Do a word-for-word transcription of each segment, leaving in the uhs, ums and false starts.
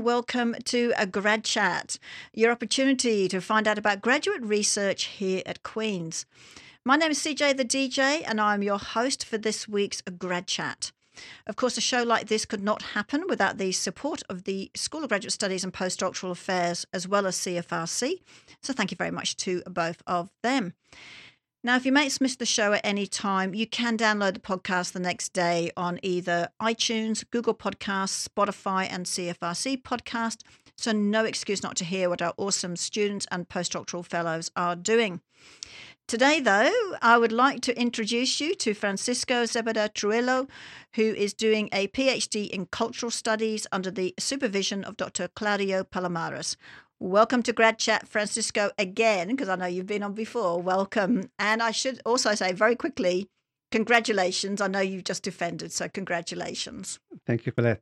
welcome to a Grad Chat, your opportunity to find out about graduate research here at Queen's. My name is C J the D J and I'm your host for this week's Grad Chat. Of course, a show like this could not happen without the support of the School of Graduate Studies and Postdoctoral Affairs as well as C F R C, so thank you very much to both of them. Now, if your mates missed the show at any time, you can download the podcast the next day on either iTunes, Google Podcasts, Spotify and C F R C Podcast, so no excuse not to hear what our awesome students and postdoctoral fellows are doing. Today, though, I would like to introduce you to Francisco Zebeda Trujillo, who is doing a PhD in Cultural Studies under the supervision of Doctor Claudio Palomares. Welcome to Grad Chat, Francisco, again, because I know you've been on before. Welcome. And I should also say very quickly, congratulations. I know you've just defended, so congratulations. Thank you, Colette.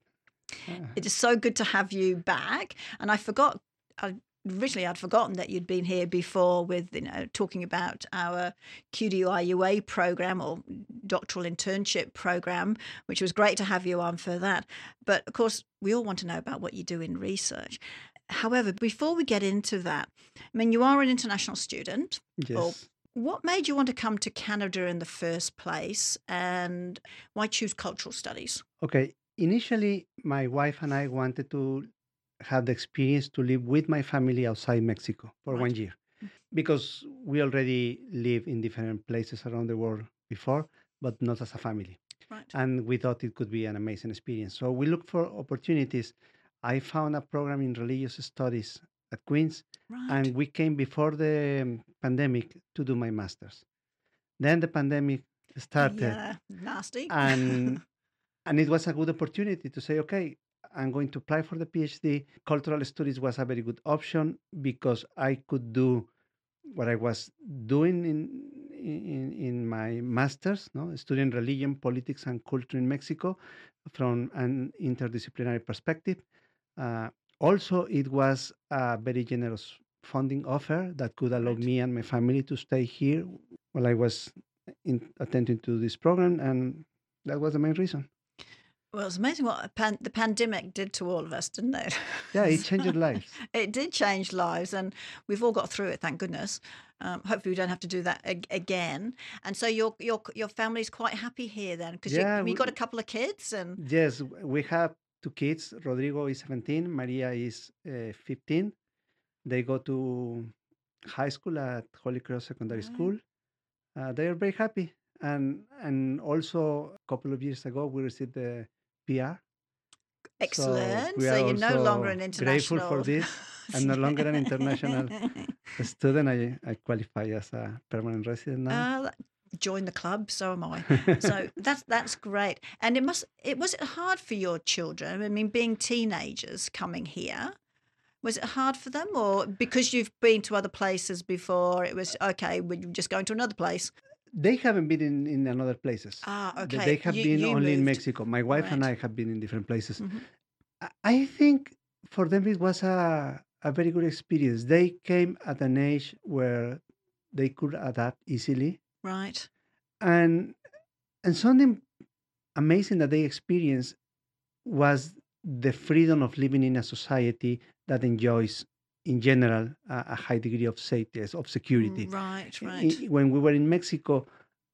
It is so good to have you back. And I forgot, I, originally I'd forgotten that you'd been here before with, you know, talking about our Q D I U A program or doctoral internship program, which was great to have you on for that. But of course, we all want to know about what you do in research. However, before we get into that, I mean, you are an international student. Yes. Or what made you want to come to Canada in the first place, and why choose cultural studies? Okay. Initially, my wife and I wanted to have the experience to live with my family outside Mexico for Right. one year because we already live in different places around the world before, but not as a family. Right. And we thought it could be an amazing experience. So we looked for opportunities. I found a program in religious studies at Queen's, Right. and we came before the um, pandemic to do my master's. Then the pandemic started, Yeah, nasty. and and it was a good opportunity to say, okay, I'm going to apply for the PhD. Cultural studies was a very good option because I could do what I was doing in in, in my master's, no, studying religion, politics, and culture in Mexico from an interdisciplinary perspective. Uh, also, it was a very generous funding offer that could allow Right. me and my family to stay here while I was in, attending to this program, and that was the main reason. Well, it's amazing what a pan- the pandemic did to all of us, didn't it? Yeah, it changed lives. It did change lives, and we've all got through it, thank goodness. Um, hopefully, we don't have to do that ag- again. And so, your your your family's quite happy here then, because Yeah, you, you we, got a couple of kids, and yes, we have two kids. Rodrigo is seventeen, Maria is uh, fifteen. They go to high school at Holy Cross Secondary right. School. Uh, they are very happy. And and also a couple of years ago, we received the P R. So Excellent. we So are you're no longer an also grateful for international. this. I'm no longer an international student. I, I qualify as a permanent resident now. Uh, join the club. So am I. So that's that's great. And it must. It was it hard for your children? I mean, being teenagers coming here, was it hard for them, or because you've been to other places before, it was okay? We're just going to another place. They haven't been in, in another places. Ah, They- okay. They have You been you only in moved. Mexico. My wife and Right. I have been in different places. Mhm. I- I think for them it was a, a very good experience. They came at an age where they could adapt easily. Right. And and something amazing that they experienced was the freedom of living in a society that enjoys, in general, a, a high degree of safety, of security. Mm, Right. I- Right. I- When we were in Mexico,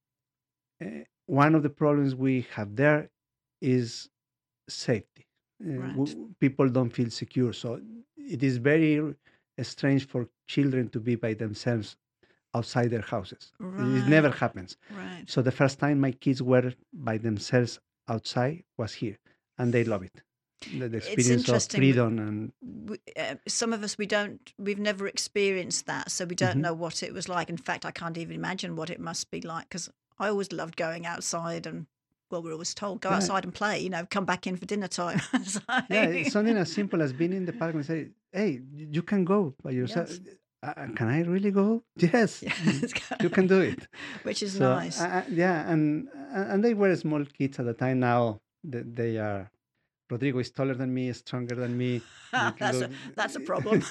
uh, one of the problems we have there is safety. Uh, Right. w- people don't feel secure. So it is very uh, strange for children to be by themselves outside their houses. It never Right. happens. Right. So the first time my kids were by themselves outside was here, and they love it. The, the It's experience of interesting. freedom and We, uh, some of us we don't we've never experienced that, so we don't Mhm. know what it was like. In fact, I can't even imagine what it must be like, because I always loved going outside, and well, we're always told go yeah, outside and play, you know, come back in for dinner time. So, yeah. It's something as simple as being in the park and say, "Hey, y- you can go by yourself." yes, Uh, can I really go? Yes, yes, you can do it. which is So nice. uh, uh, yeah, and and they were small kids at the time. Now they, they are. Rodrigo is taller than me, stronger than me. It that's a look- that's a problem.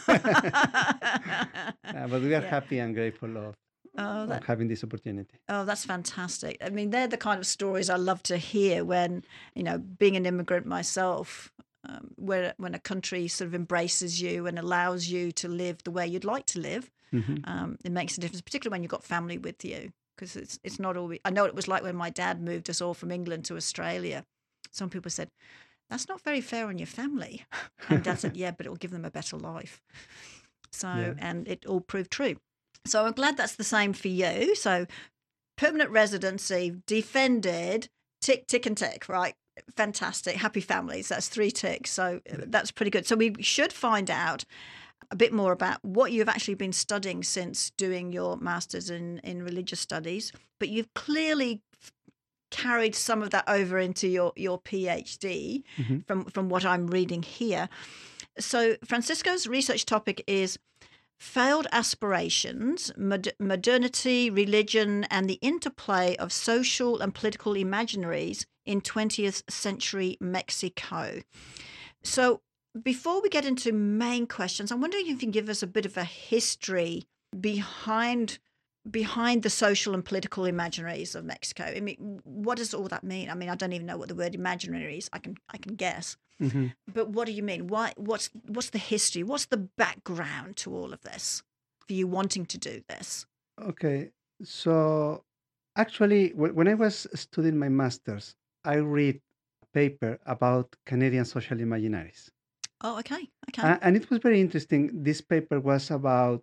Uh, but we are Yeah. happy and grateful of, Oh, of that having this opportunity. Oh, that's fantastic. I mean, they're the kind of stories I love to hear when, you know, being an immigrant myself, um, where when a country sort of embraces you and allows you to live the way you'd like to live, Mhm. um, it makes a difference, particularly when you've got family with you. Because it's it's not always. I know what it was like when my dad moved us all from England to Australia. Some people said, "That's not very fair on your family," and Dad said, "Yeah, but it will give them a better life." So, Yeah. and it all proved true. So I'm glad that's the same for you. So permanent residency, defended, tick, tick, and tick, right? Fantastic. Happy families. That's three ticks. So uh, that's pretty good. So we should find out a bit more about what you've actually been studying since doing your master's in, in religious studies. But you've clearly f- carried some of that over into your, your PhD Mhm. from, from what I'm reading here. So Francisco's research topic is failed aspirations, mod- modernity, religion, and the interplay of social and political imaginaries in twentieth century Mexico. So, before we get into main questions, I'm wondering if you can give us a bit of a history behind behind the social and political imaginaries of Mexico. I mean, what does all that mean? I mean, I don't even know what the word imaginary is. I can I can guess. Mhm. But what do you mean? Why? What's what's the history? What's the background to all of this for you wanting to do this? Okay. So actually, wh- when I was studying my master's, I read a paper about Canadian social imaginaries. Oh, okay, okay, Uh, and it was very interesting. This paper was about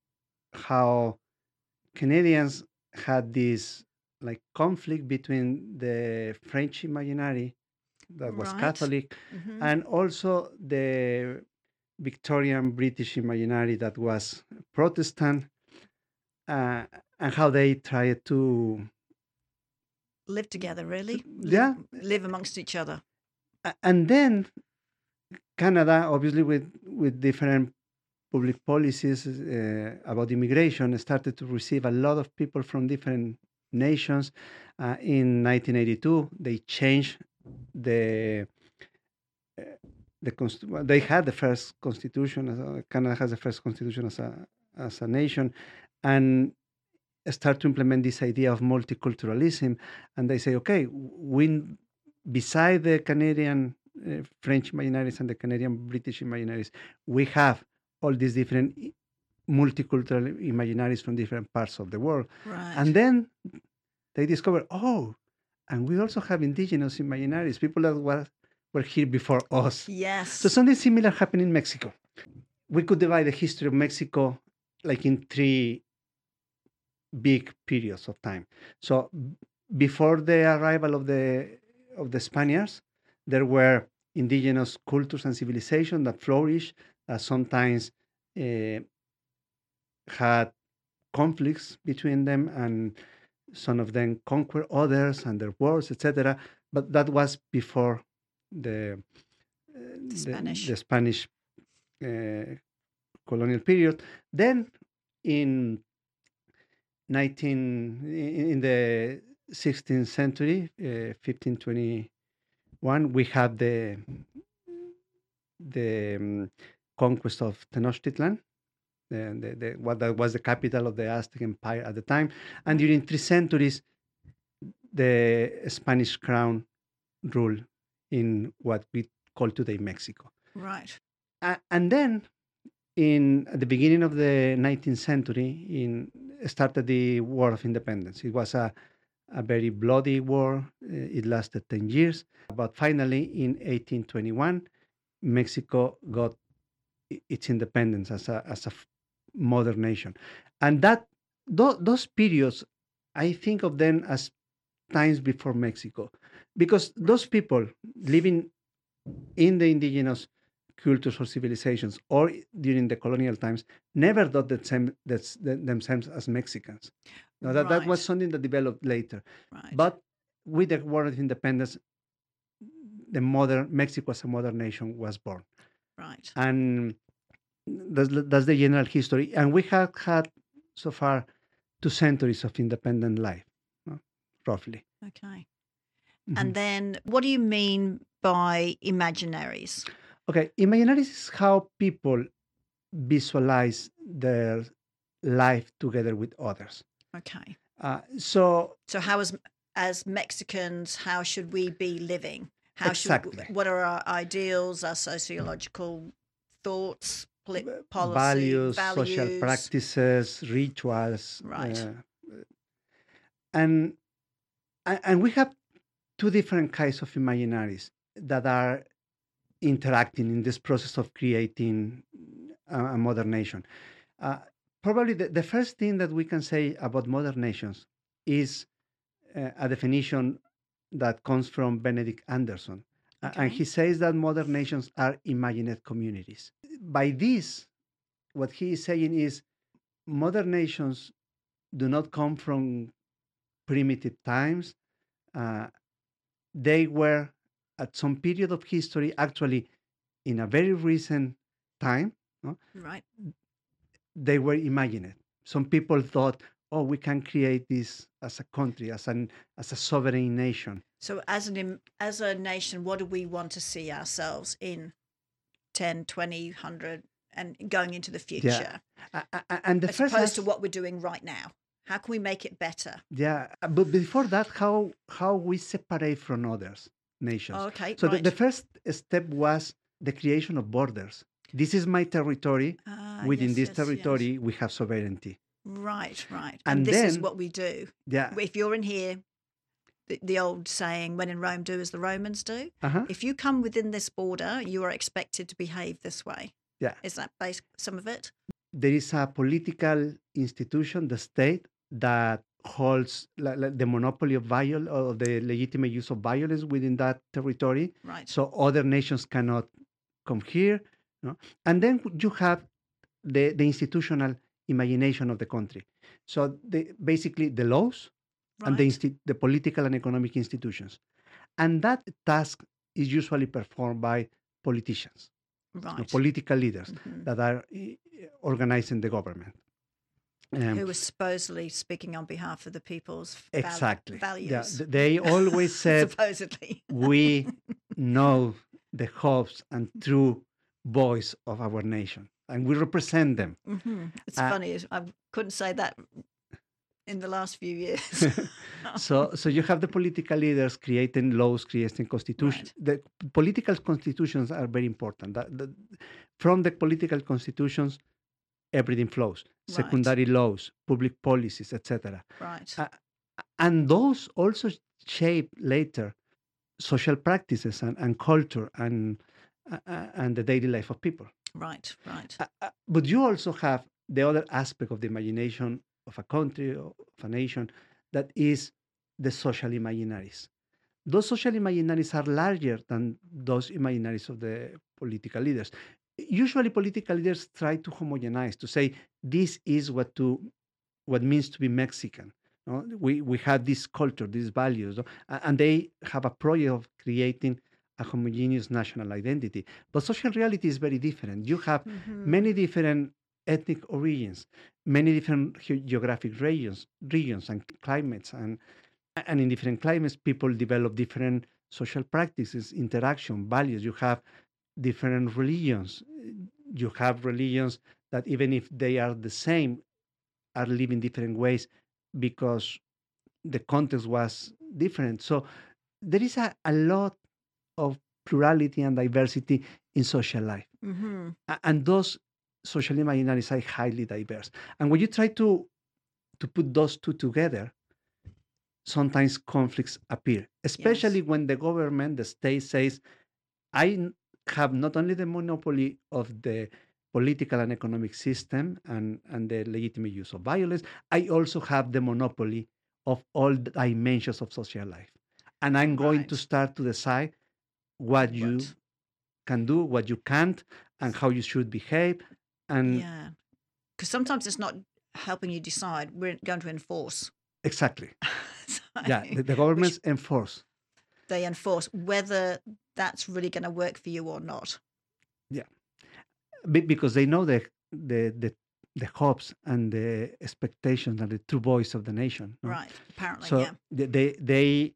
how Canadians had this like conflict between the French imaginary that was right. Catholic Hmm. and also the Victorian British imaginary that was Protestant, uh, and how they tried to, Live together, to- really. Live yeah. live amongst each other. A- And then Canada, obviously with with different public policies uh, about immigration, started to receive a lot of people from different nations. Uh, in nineteen eighty-two, they changed the uh, the const- well, they had the first constitution. As a, Canada has the first constitution as a as a nation, and start to implement this idea of multiculturalism. And they say, okay, we beside the Canadian uh, French imaginaries and the Canadian British imaginaries, we have all these different i- multicultural imaginaries from different parts of the world. And Right. then they discover, oh, and we also have indigenous imaginaries, people that were, were here before us. So Yes. something similar happened in Mexico. We could divide the history of Mexico like in three big periods of time. So b- before the arrival of the of the Spaniards, there were indigenous cultures and civilization that flourished. Uh, sometimes uh, had conflicts between them, and some of them conquer others and their wars, et cetera. But that was before the uh, The the, Spanish. the Spanish uh, colonial period. Then in nineteen in the sixteenth century, uh, fifteen twenty-one, we have the the um, conquest of Tenochtitlan, the, the, the, what that was the capital of the Aztec Empire at the time. And Right. during three centuries, the Spanish crown ruled in what we call today Mexico. Right. A- and then in at the beginning of the nineteenth century, in started the War of Independence. It was a a very bloody war. Uh, It lasted ten years. But finally, in eighteen twenty-one, Mexico got i- its independence as a, as a f- modern nation. And that tho- those periods, I think of them as times before Mexico, because those Right. people living in the indigenous cultures or civilizations or during the colonial times never thought that same, that's, th- themselves as Mexicans. Now that, that was Right. something that developed later. Right. But with the War of Independence, the modern Mexico as a modern nation was born. Right. And that's, that's the general history. And we have had so far two centuries of independent life, no? Roughly. Okay. And Mhm. then, what do you mean by imaginaries? Okay, imaginaries is how people visualize their life together with others. Okay. Uh, so, So, how as as Mexicans, how should we be living? How Exactly. should what are our ideals, our sociological thoughts, poli- Uh, policy, Values, social values? practices, rituals, Right. uh, and a- and we have two different kinds of imaginaries that are interacting in this process of creating a, a modern nation. Uh, Probably the, the first thing that we can say about modern nations is uh, a definition that comes from Benedict Anderson. A- And Okay. he says that modern nations are imagined communities. By this, what he is saying is modern nations do not come from primitive times. Uh, they were at some period of history, actually in a very recent time, no, Right. they were imagined. Some people thought, oh, we can create this as a country, as an as a sovereign nation. So as an im- as a nation, what do we want to see ourselves in ten, twenty, one hundred and going into the Yeah. future, A- a- a- And the as first opposed to as what we're doing right now? How can we make it better? yeah, uh, but before that, how how we separate from others nations. Oh, okay, So the, the right. first step was the creation of borders. This is my territory. Ah, Within yes, this yes, yes. territory, we have sovereignty. Right, right. And, And this is then, what we do. yeah, If you're in here, the, the old saying, when in Rome, do as the Romans do. uh-huh, If you come within this border, you are expected to behave this way. yeah. Is that base, some of it? There is a political institution, the state, that holds la- la- the monopoly of viol or the legitimate use of violence within that territory. Right. So other nations cannot come here. No? And then you have the, the institutional imagination of the country. So the, basically the laws and the, Right. insti- the political and economic institutions. And that task is usually performed by politicians, you know, Right. political leaders Mhm. that are eh, organizing the government. Um, Who was supposedly speaking on behalf of the people's val- exactly. Yeah, values. th- they always said, Supposedly. we know the hopes and true voice of our nation, and we represent them. hmm It's Uh, funny. is- I couldn't say that in the last few years. so, so you have the political leaders creating laws, creating constitutions. Right. The political constitutions are very important. That, that- from the political constitutions, everything flows. Right. Secondary laws, public policies, et cetera. Right. Uh, and those also shape later social practices and, and culture and uh, uh, and the daily life of people. Right. Right. Uh, uh, but you also have the other aspect of the imagination of a country or of a nation, that is the social imaginaries. Those social imaginaries are larger than those imaginaries of the political leaders. Usually, political leaders try to homogenize, to say this is what to what means to be Mexican. No? We we have this culture, these values, no? A- and they have a project of creating a homogeneous national identity. But social reality is very different. You have Mhm. many different ethnic origins, many different ge- geographic regions, regions and climates, and and in different climates, people develop different social practices, interaction, values. You have different religions. You have religions that, even if they are the same, are living different ways because the context was different. So there is a, a lot of plurality and diversity in social life. hmm A- And those social imaginaries are highly diverse. And when you try to to put those two together, sometimes conflicts appear, especially Yes. when the government, the state says, I n- have not only the monopoly of the political and economic system and, and the legitimate use of violence, I also have the monopoly of all the dimensions of social life. And I'm going to Right. start to decide what you What? can do, what you can't, and how you should behave. And Yeah. Because sometimes it's not helping you decide. We're going to enforce. exactly, So, yeah, the, the which governments enforce. they enforce whether that's really going to work for you or not. Yeah, Be- because they know the the the the hopes and the expectations and the true voice of the nation. No? Right. Apparently, So yeah. they, they they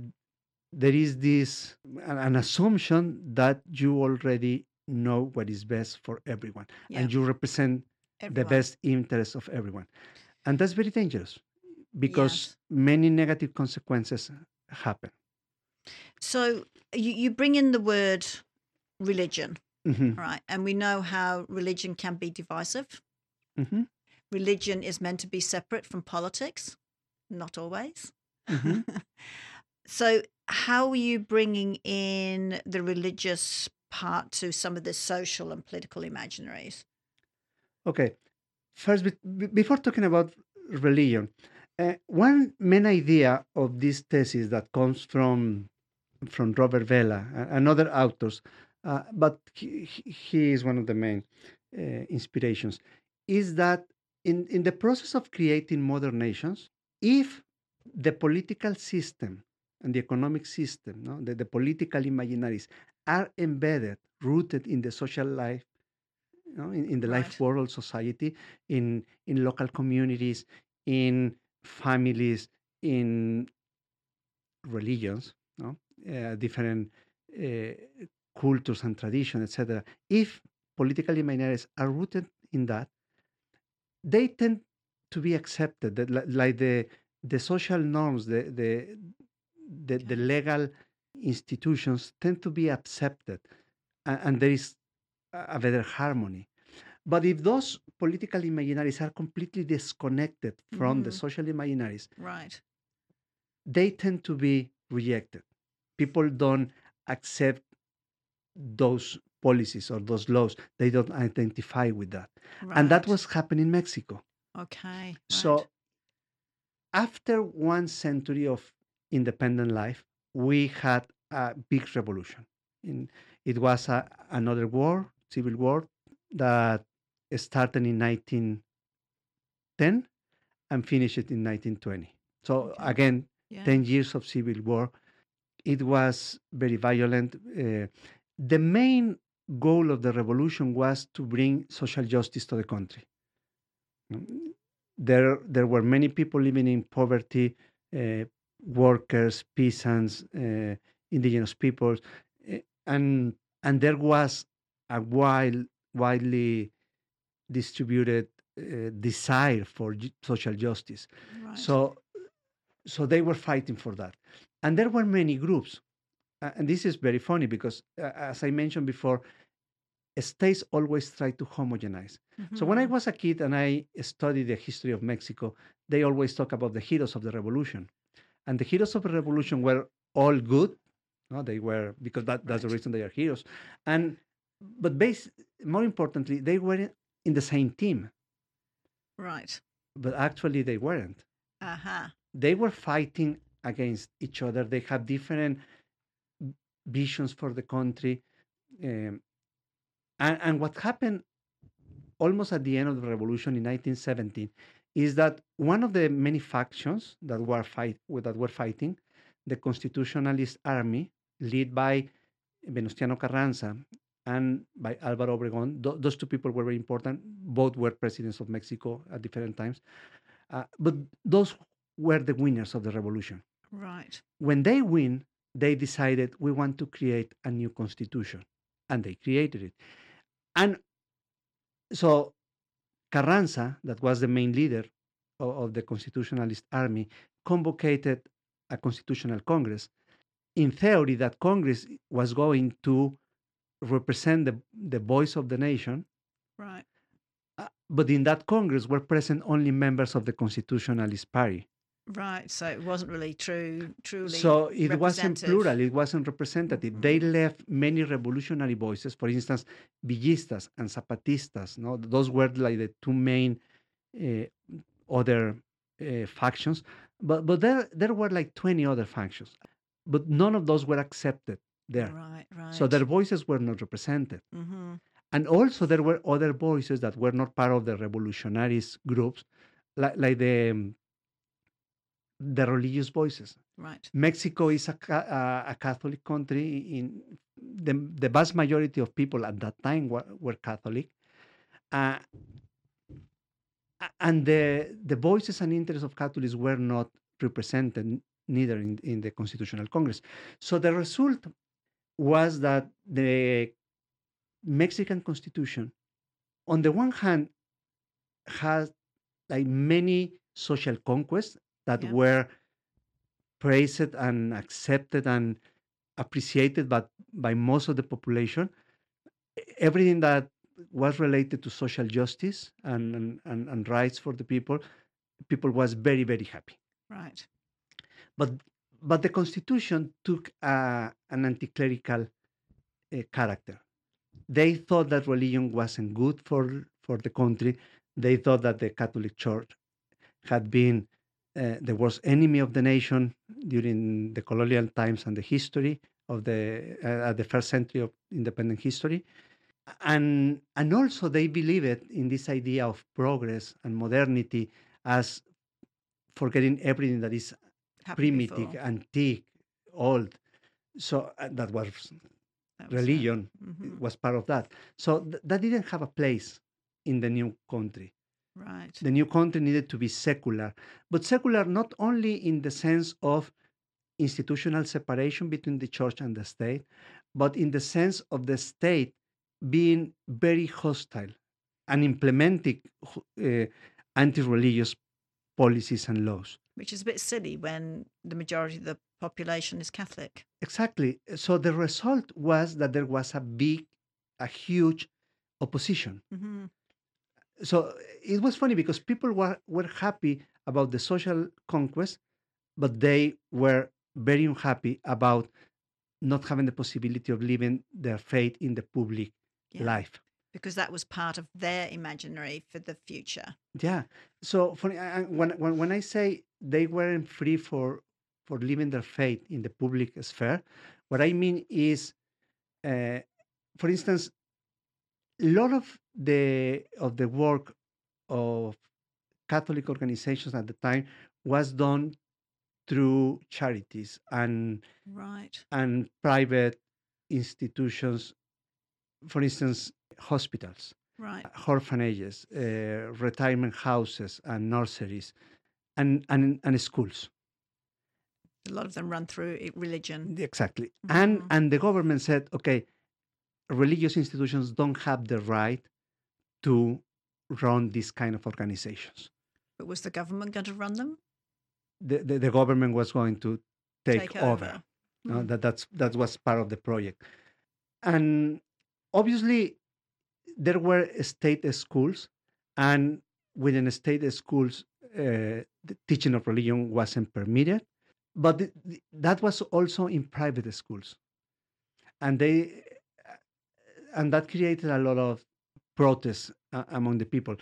there is this an, an assumption that you already know what is best for everyone, Yeah. and you represent the Everyone. best interests of everyone, and that's very dangerous because Yes. many negative consequences happen. So you, you bring in the word religion, Mhm, right? And we know how religion can be divisive. mhm, Religion is meant to be separate from politics, not always. mhm. So, how are you bringing in the religious part to some of the social and political imaginaries? Okay. First, be- be- before talking about religion, uh, one main idea of this thesis that comes from from Robert Vela and other authors, uh, but he, he he is one of the main uh, inspirations, is that in, in the process of creating modern nations, if the political system and the economic system, no, the, the political imaginaries are embedded, rooted in the social life, you know, in, in the life Right. world society, in in local communities, in families, in religions, no, uh, different uh, cultures and traditions, et cetera. If political minorities are rooted in that, they tend to be accepted. That, li- like the the social norms, the the the, the Okay. legal institutions tend to be accepted, and, and there is a a better harmony. But if those political imaginaries are completely disconnected from the Mm-hmm. social imaginaries, Right. they tend to be rejected. People don't accept those policies or those laws. They don't identify with that. And that Right. was happening in Mexico. Okay. Right. So after one century of independent life, we had a big revolution. In, it was a, another war, civil war, that started in nineteen ten and finished it in nineteen twenty. So Okay. again, Yeah. ten years of civil war. It was very violent. Uh, the main goal of the revolution was to bring social justice to the country. Mm, There, there were many people living in poverty, uh, workers, peasants, uh, indigenous peoples, uh, and and there was a wild, widely distributed uh, desire for ju- social justice. Right. So, so they were fighting for that, and there were many groups. Uh, and this is very funny because, uh, as I mentioned before, states always try to homogenize. So when I Mm-hmm. was a kid and I studied the history of Mexico, they always talk about the heroes of the revolution, and the heroes of the revolution were all good. No, they were because that, that's the Right. reason they are heroes, and but base more importantly, they were in the same team, Right. but actually they weren't. Uh-huh. They were fighting against each other. They have different visions for the country. Um, and, and what happened almost at the end of the revolution in nineteen seventeen is that one of the many factions that were fight that were fighting, the Constitutionalist Army, led by Venustiano Carranza and by Álvaro Obregón, th- those two people were very important. Both were presidents of Mexico at different times, uh, but those were the winners of the revolution. Right. When they win, they decided we want to create a new constitution, and they created it. And so Carranza, that was the main leader of, of the Constitutionalist Army, convocated a constitutional congress. In theory, that congress was going to represent the, the voice of the nation, Right. uh, but in that congress were present only members of the Constitutionalist Party. Right. So it wasn't really true, truly So it wasn't plural, representative. it wasn't representative. They Mm-hmm. left many revolutionary voices, for instance, Villistas and Zapatistas. No, those were like the two main uh, other uh, factions, but but there there were like twenty other factions, but none of those were accepted there. Right. So Right. their voices were not represented, Mm-hmm. and also there were other voices that were not part of the revolutionaries groups, like like the um, the religious voices. Right. Mexico is a, a, a Catholic country. In the, the vast majority of people at that time were, were Catholic, uh, and the the voices and interests of Catholics were not represented neither in, in the Constitutional Congress. So the result was that the Mexican Constitution, on the one hand, has like many social conquests that Yeah. were praised and accepted and appreciated but by most of the population. Everything that was related to social justice and, and, and, and rights for the people, people was very, very happy. Right. But but the constitution took uh, an anti-clerical uh, character. They thought that religion wasn't good for for the country. They thought that the Catholic Church had been uh, the worst enemy of the nation during the colonial times and the history of the uh, at the first century of independent history. And and also they believed in this idea of progress and modernity as forgetting everything that is Happened primitive, before. antique, old. So uh, that was That was it. religion Mhm. was part of that. So th- that didn't have a place in the new country. Right. The new country needed to be secular, but secular not only in the sense of institutional separation between the church and the state, but in the sense of the state being very hostile and implementing uh, anti-religious policies and laws. Which is a bit silly when the majority of the population is Catholic. Exactly. So the result was that there was a big, a huge opposition. Mm-hmm. So it was funny because people were, were happy about the social conquest, but they were very unhappy about not having the possibility of living their faith in the public Yeah. life. Because that was part of their imaginary for the future. Yeah. So for, I- I- when, when when I say they weren't free for for living their faith in the public sphere, what I mean is, uh, for instance, a lot of the of the work of Catholic organizations at the time was done through charities and Right. and private institutions, for instance, hospitals, Right. orphanages, uh, retirement houses, and nurseries, and, and and schools. A lot of them run through i- religion. Exactly. And Mhm. and the government said, okay, religious institutions don't have the right to run these kind of organizations. But was the government going to run them? The the, the government was going to take, Take over. over. No, Hmm. that that's that was part of the project. And obviously there were state schools, and within state schools, uh, the teaching of religion wasn't permitted. But th- th- that was also in private schools, and they and that created a lot of protests uh, among the people.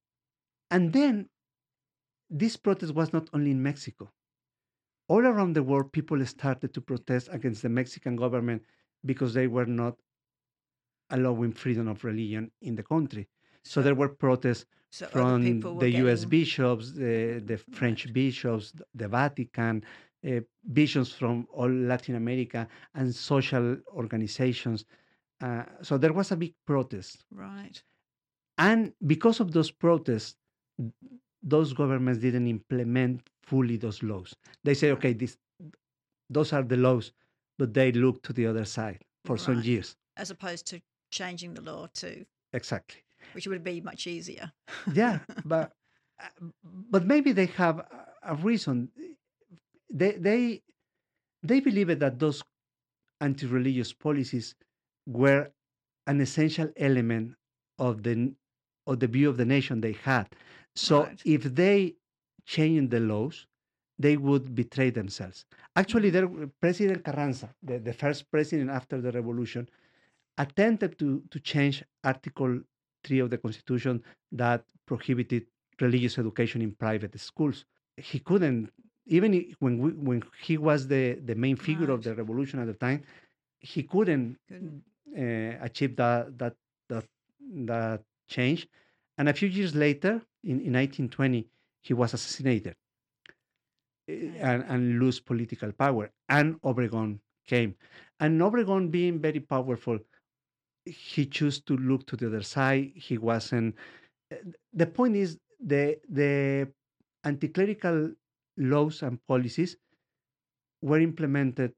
And then this protest was not only in Mexico. All around the world, people started to protest against the Mexican government because they were not allowing freedom of religion in the country. So, So, there were protests so other from people were the U S getting bishops, the, the French right. bishops, th- the Vatican, uh, bishops from all Latin America, and social organizations. Uh, so there was a big protest. Right. And because of those protests, those governments didn't implement fully those laws. They say, okay, Right. this, those are the laws, but they look to the other side for some Right. years. As opposed to changing the law too, Exactly. which would be much easier. Yeah, but uh, but maybe they have a a reason. They they they believe that those anti-religious policies were an essential element of the of the view of the nation they had. So Right. if they changed the laws, they would betray themselves. Actually, Mhm. there, President Carranza, the, the first president after the revolution, attempted to, to change Article three of the Constitution that prohibited religious education in private schools. He couldn't, even i- when, we, when he was the, the main figure of Right. the revolution at the time, he couldn't Couldn't. uh, achieve that, that, that, that change. And a few years later, in, in nineteen twenty, he was assassinated uh, Okay. and, and lose political power. And Obregon came. And Obregon, being very powerful, he chose to look to the other side. He wasn't. uh, The point is the the anti-clerical laws and policies were implemented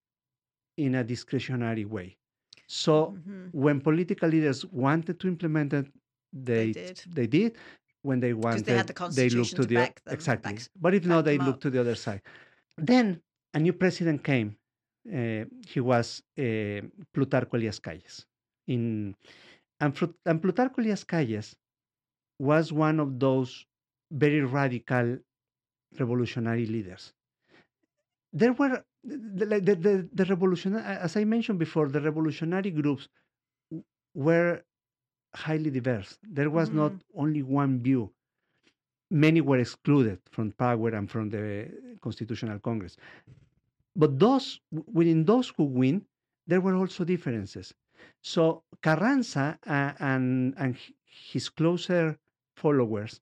in a discretionary way. So Mhm. when political leaders wanted to implement it, They they did they did. When they because they had wanted, the they looked constitution to to the o- back them, exactly. back But if not, back they them looked up. to the other side. Then a new president came Uh, he was uh, Plutarco Elias Calles. In, and, Fru- and Plutarco Elias Calles was one of those very radical revolutionary leaders. There were the, the, the, the revolutionary, as I mentioned before, the revolutionary groups w- were highly diverse. There was not Mm, only one view. Many were excluded from power and from the Constitutional Congress. But those within those who win, there were also differences. So Carranza uh, and and his closer followers,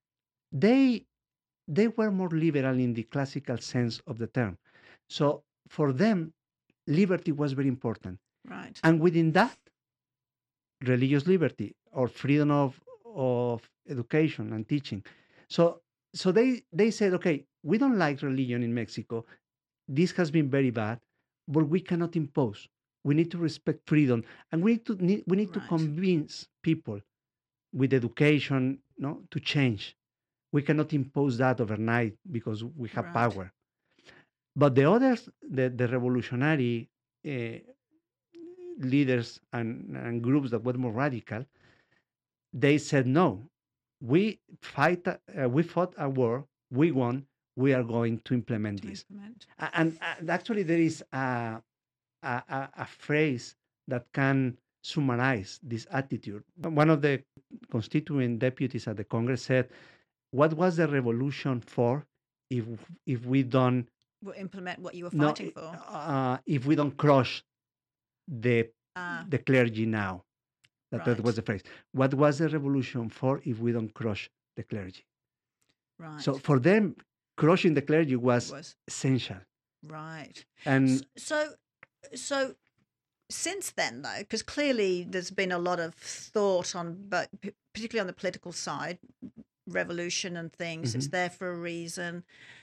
they they were more liberal in the classical sense of the term. So for them, liberty was very important. right. And within that, religious liberty or freedom of, of education and teaching. So so they, they said, okay, we don't like religion in Mexico. This has been very bad, but we cannot impose. We need to respect freedom, and we need to need, we need to Right. convince people with education, no, to change. We cannot impose that overnight because we have Right. power. But the others, the, the revolutionary uh, leaders and, and groups that were more radical, they said no. We fight. Uh, we fought a war. We won. We are going to implement To this. implement. A- And, and actually, there is a, a, a, a phrase that can summarize this attitude. One of the constituent deputies at the Congress said, "What was the revolution for if if we don't Will implement what you were no fighting for. uh, if we don't crush the Ah, the clergy now?" That, that was right. the phrase. What was the revolution for if we don't crush the clergy? So Right. for them, crushing the clergy was Was essential. right. S- And So, so since then, though, because clearly there's been a lot of thought on, but p- particularly on the political side, revolution and things. It's mhm, there for a reason.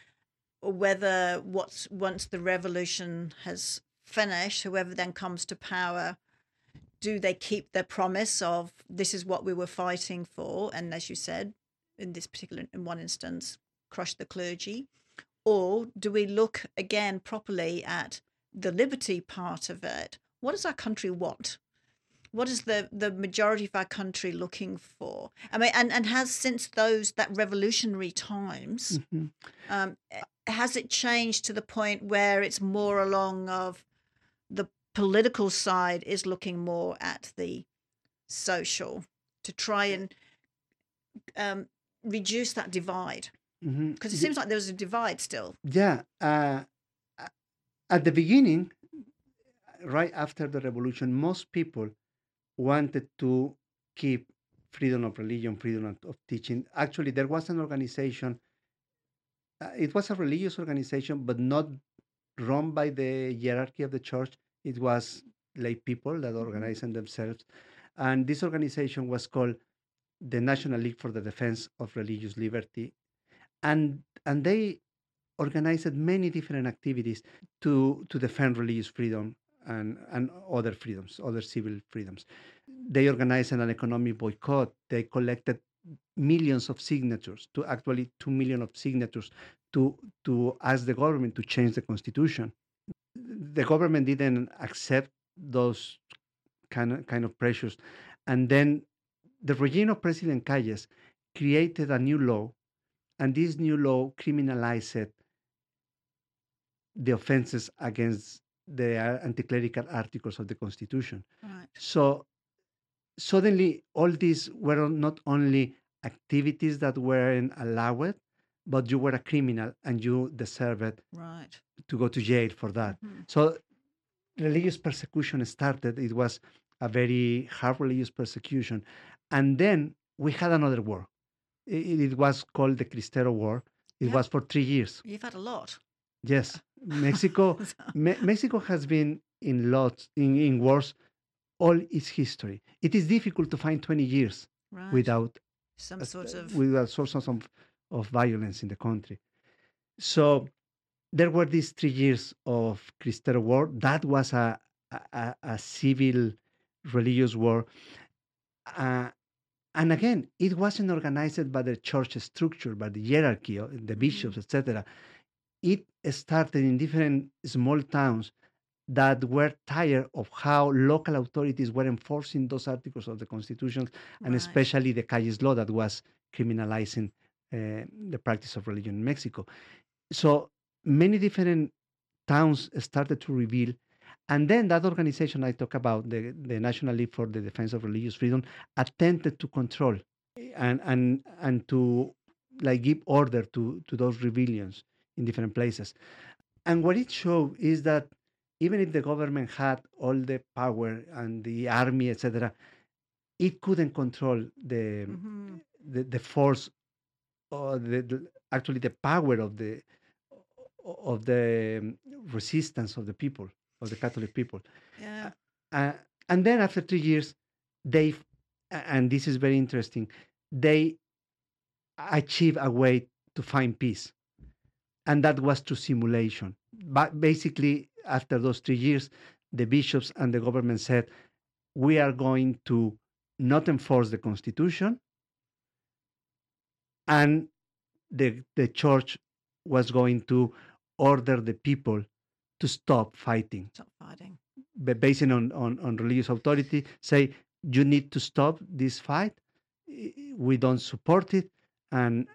Whether what's once the revolution has finished, whoever then comes to power, do they keep their promise of this is what we were fighting for? And as you said, in this particular, in one instance, crush the clergy, or do we look again properly at the liberty part of it? What does our country want? What is the the majority of our country looking for? I mean, and and has since those that revolutionary times, mhm. um, eh, has it changed to the point where it's more along of the political side is looking more at the social to try and um, reduce that divide? Mhm. Because it Ye- seems like there's a divide still. Yeah. Uh, a- at the beginning, right after the revolution, most people wanted to keep freedom of religion, freedom of, of teaching. Actually, there was an organization. Uh, it was a religious organization, but not run by the hierarchy of the church. It was lay people that Mhm. organized themselves, and this organization was called the National League for the Defense of Religious Liberty, and and they organized many different activities to to defend religious freedom and and other freedoms, other civil freedoms. They organized an economic boycott. They collected millions of signatures, to actually two million of signatures, to to ask the government to change the constitution. The government didn't accept those kind of, kind of pressures, and then the regime of President Calles created a new law, and this new law criminalized the offenses against the uh, anti-clerical articles of the Constitution. Right. So suddenly, all these were not only activities that weren't allowed, but you were a criminal and you deserved Right. to go to jail for that. Hmm. So religious persecution started. It was a very hard religious persecution. And then we had another war. It, it was called the Cristero War. It Yep. was for three years. You've had a lot. Yes, Mexico, Me- Mexico has been in lots in, in wars all its history. It is difficult to find twenty years Right. without Some uh, sort of without sources of, of violence in the country. So there were these three years of Cristero War. That was a a, a a civil religious war. Uh, and again, it wasn't organized by the church structure, by the hierarchy, uh, the mhm. bishops, et cetera. It started in different small towns, that were tired of how local authorities were enforcing those articles of the Constitution, and Right. especially the Calles Law that was criminalizing uh, the practice of religion in Mexico. So many different towns started to reveal. And then that organization I talk about, the, the National League for the Defense of Religious Freedom, attempted to control and and and to like give order to to those rebellions in different places. And what it showed is that even if the government had all the power and the army, et cetera, it couldn't control the Mm-hmm. the, the force or the, the actually the power of the of the um, resistance of the people of the Catholic people. Yeah. Uh, uh, and then after three years, they and this is very interesting. They achieve a way to find peace, and that was through simulation. But basically, after those three years, the bishops and the government said, we are going to not enforce the Constitution, and the, the church was going to order the people to stop fighting. Stop fighting. But based on, on, on religious authority, say, you need to stop this fight. We don't support it. And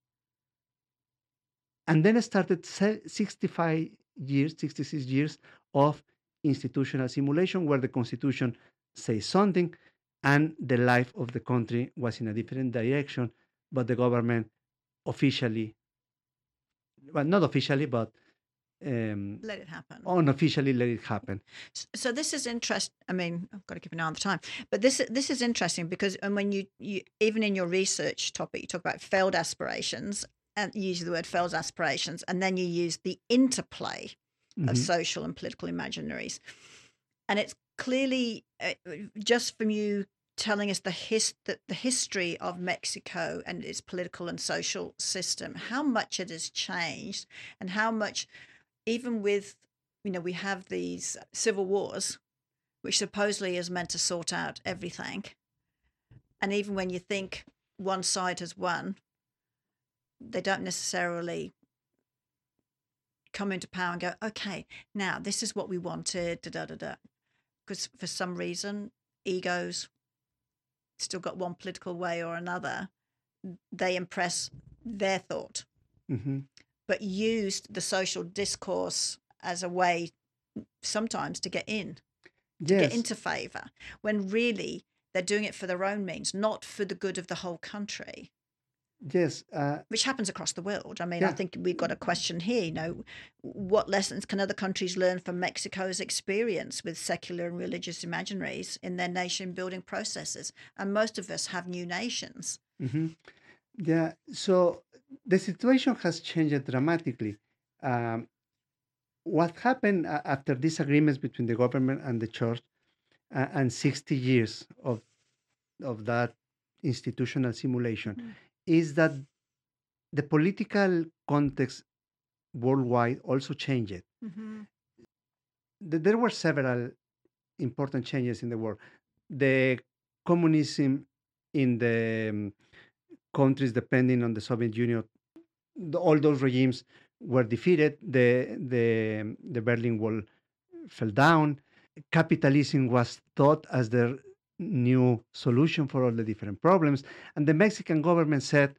and then started sixty-five years, sixty-six years of institutional simulation where the Constitution says something and the life of the country was in a different direction, but the government officially, well, not officially, but um, Let it happen. unofficially let it happen. So this is interesting. I mean, I've got to keep an eye on the time, but this this is interesting because, and when you, you even in your research topic, you talk about failed aspirations and you use the word failed aspirations, and then you use the interplay of Mhm. social and political imaginaries, and it's clearly uh, just from you telling us the his the, the history of Mexico and its political and social system, how much it has changed, and how much even with, you know, we have these civil wars, which supposedly is meant to sort out everything. And even when you think one side has won, they don't necessarily come into power and go, okay, now this is what we wanted, da da da da. Because for some reason, egos still got one political way or another. They impress their thought, Mhm. but used the social discourse as a way sometimes to get in, to get Yes, into favor, when really they're doing it for their own means, not for the good of the whole country, yes, uh, which happens across the world. I mean, I yeah. think we've got a question here, you know, what lessons can other countries learn from Mexico's experience with secular and religious imaginaries in their nation building processes? And most of us have new nations. Mhm. Yeah, so the situation has changed dramatically. Um, what happened a- after disagreements between the government and the church, uh, and sixty years of, of that institutional simulation, Mm-hmm. is that the political context worldwide also changed. Mm-hmm. Th- There were several important changes in the world. The communism in the um, countries depending on the Soviet Union, the, all those regimes were defeated. The the the Berlin Wall fell down. Capitalism was thought as the new solution for all the different problems, and the Mexican government said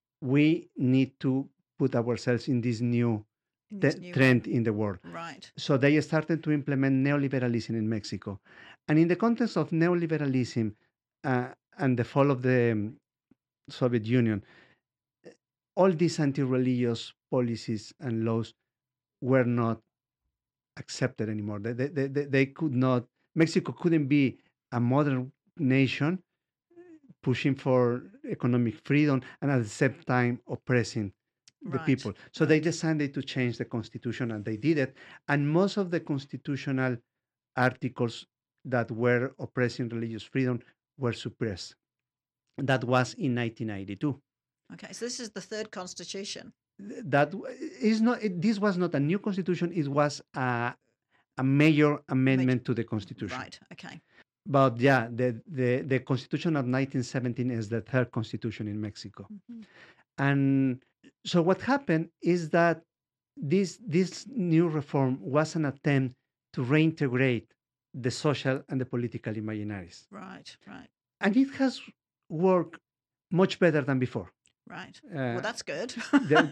we need to put ourselves in this new In this te- new trend one. in the world. Right. So they started to implement neoliberalism in Mexico, and in the context of neoliberalism uh, and the fall of the um, Soviet Union, all these anti-religious policies and laws were not accepted anymore. They, they, they, they could not, Mexico couldn't be a modern nation pushing for economic freedom and at the same time oppressing the Right. people. So they Right. decided to change the constitution and they did it. And most of the constitutional articles that were oppressing religious freedom were suppressed. That was in nineteen ninety-two. Okay. So this is the third constitution. That is not, it, this was not a new constitution, it was a, a major Major. amendment to the constitution. Right. Okay. But yeah, the, the, the constitution of nineteen seventeen is the third constitution in Mexico. Mm-hmm. And so what happened is that this, this new reform was an attempt to reintegrate the social and the political imaginaries. Right, right, And it has worked much better than before. right. Uh, Well, that's good. the,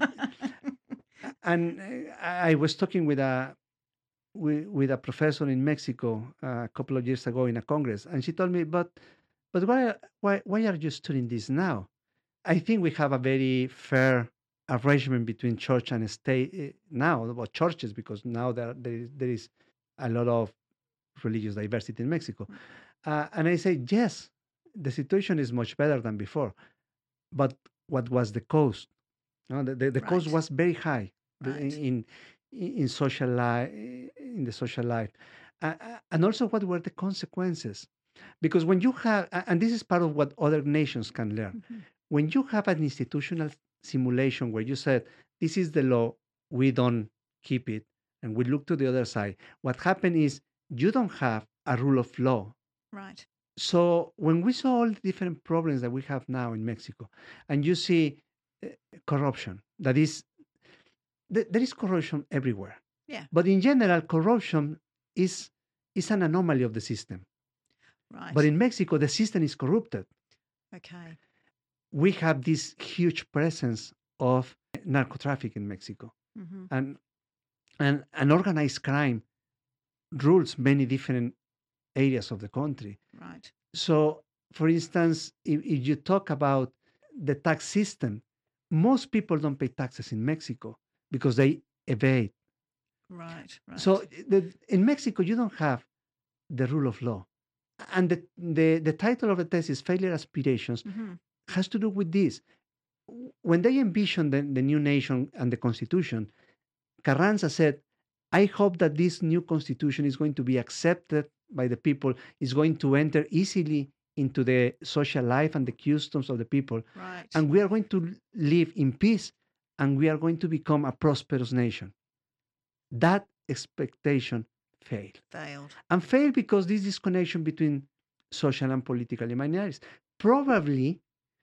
and uh, I was talking with a with, with a professor in Mexico uh, a couple of years ago in a congress, and she told me, "But, but why why why are you studying this now? I think we have a very fair arrangement between church and state uh, now about churches because now there there is, there is a lot of religious diversity in Mexico." Uh, and I say, yes, the situation is much better than before. But what was the cost? No, the, the, the cost Right, was very high the- right. in in in social life, in the social life, uh, uh, and also what were the consequences? Because when you have, a- and this is part of what other nations can learn, Mhm. when you have an institutional simulation where you said this is the law, we don't keep it, and we look to the other side. What happened is you don't have a rule of law. Right, So when we saw all the different problems that we have now in Mexico, and you see uh, corruption, that is, th- there is corruption everywhere. yeah, But in general, corruption is is an anomaly of the system. But right. in Mexico, the system is corrupted. Okay, We have this huge presence of narco traffic in Mexico, hmm, and and an organized crime rules many different areas of the country. right, So, for instance, if, if you talk about the tax system, most people don't pay taxes in Mexico because they evade. right, So, right. the, in Mexico, you don't have the rule of law. And the, the, the title of the test is Failure Aspirations, Hmm. has to do with this. When they envisioned the, the new nation and the constitution, Carranza said, I hope that this new constitution is going to be accepted by the people, is going to enter easily into the social life and the customs of the people, Right, and we are going to live in peace, and we are going to become a prosperous nation. That expectation failed. failed. And failed because this disconnection between social and political imaginaries. Probably,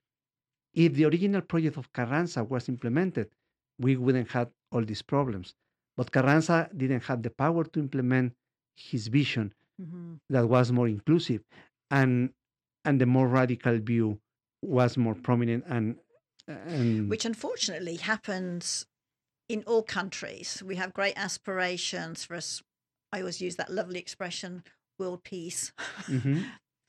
if the original project of Carranza was implemented, we wouldn't have all these problems. But Carranza didn't have the power to implement his vision Hmm. that was more inclusive, and and the more radical view was more prominent and and Which unfortunately happens in all countries. We have great aspirations for us. I always use that lovely expression, world peace. mhm,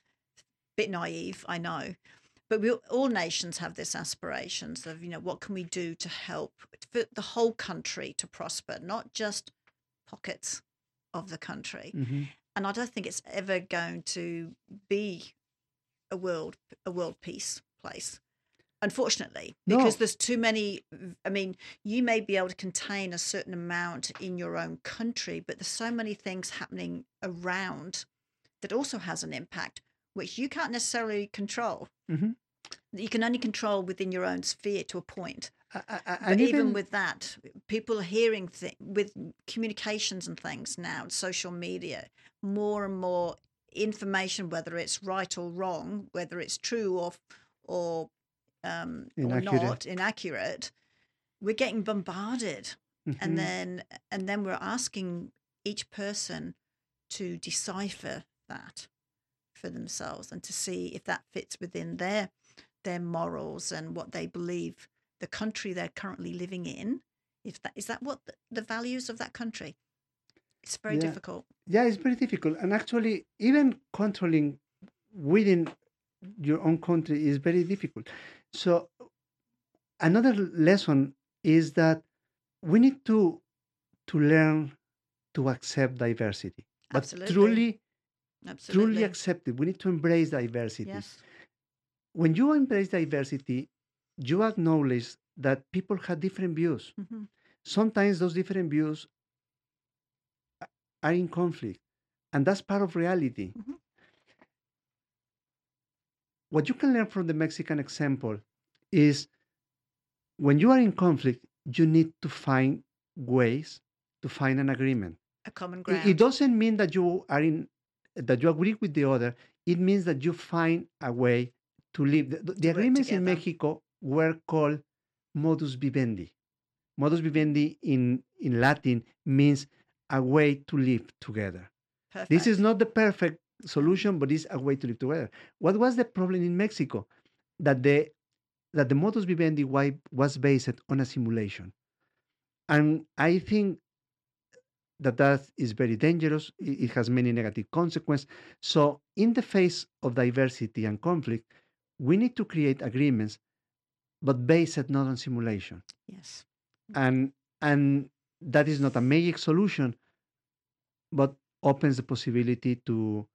Bit naive, I know. But we all nations have this aspirations of, you know, what can we do to help for the whole country to prosper, not just pockets of the country. mhm. And I don't think it's ever going to be a world a world peace place, unfortunately, because No, there's too many. I mean, you may be able to contain a certain amount in your own country, but there's so many things happening around that also has an impact which you can't necessarily control. mhm. You can only control within your own sphere to a point. A- a- a- But and even even with that, people are hearing th- with communications and things now, social media, more and more information, whether it's right or wrong, whether it's true or or um, or inaccurate. not inaccurate, we're getting bombarded, and Mhm. then and then we're asking each person to decipher that for themselves and to see if that fits within their their morals and what they believe the country they're currently living in. If that is that what the, the values of that country. It's very Yeah, difficult. yeah, it's very difficult, and actually, even controlling within your own country is very difficult. So another lesson is that we need to to learn to accept diversity, but Absolutely. truly truly Absolutely. accept it. We need to embrace diversity. Yes. When you embrace diversity, you acknowledge that people have different views. Hmm. Sometimes those different views are in conflict, and that's part of reality. Hmm. What you can learn from the Mexican example is when you are in conflict, you need to find ways to find an agreement. A common It, it ground. doesn't mean that you are in that you agree with the other. It means that you find a way to live. The, the To work agreements in together. Mexico were called modus vivendi. Modus vivendi in, in Latin means a way to live together. Perfect. This is not the perfect solution, but it's a way to live together. What was the problem in Mexico? That the that the modus vivendi was based on a simulation. And I think that that is very dangerous. It has many negative consequences. So in the face of diversity and conflict, we need to create agreements, but based not on simulation. Yes. And and that is not a magic solution, but opens the possibility to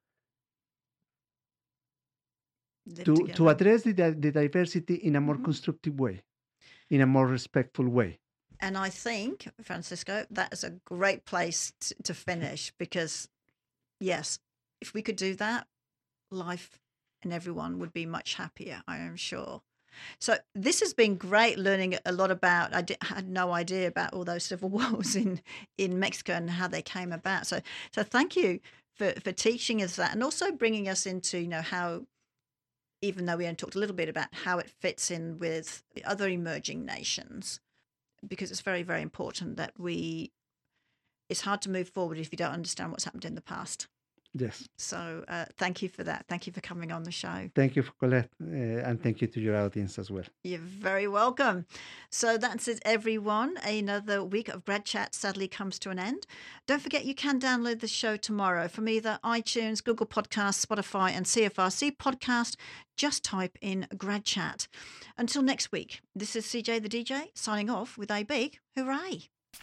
Live to, together. to address the, the diversity in a more mm-hmm. constructive way, in a more respectful way. And I think, Francisco, that is a great place to, to finish because, yes, if we could do that, life and everyone would be much happier, I am sure. So this has been great learning a lot about, I did, had no idea about all those civil wars in, in Mexico and how they came about. So so thank you for, for teaching us that and also bringing us into, you know, how, even though we only talked a little bit about how it fits in with other emerging nations, because it's very, very important that we, it's hard to move forward if you don't understand what's happened in the past. Yes. So uh, thank you for that. Thank you for coming on the show. Thank you, Colette, uh, and thank you to your audience as well. You're very welcome. So that's it, everyone. Another week of Grad Chat sadly comes to an end. Don't forget you can download the show tomorrow from either iTunes, Google Podcasts, Spotify, and C F R C Podcast. Just type in Grad Chat. Until next week, this is C J the D J signing off with a big hooray.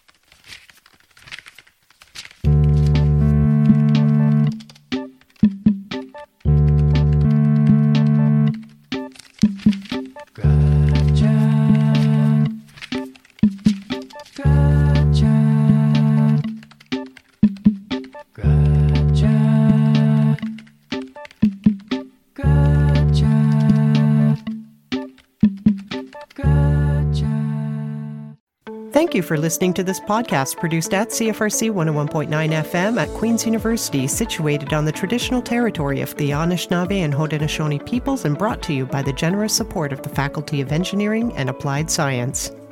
Thank you for listening to this podcast produced at C F R C one oh one point nine F M at Queen's University, situated on the traditional territory of the Anishinaabe and Haudenosaunee peoples and brought to you by the generous support of the Faculty of Engineering and Applied Science.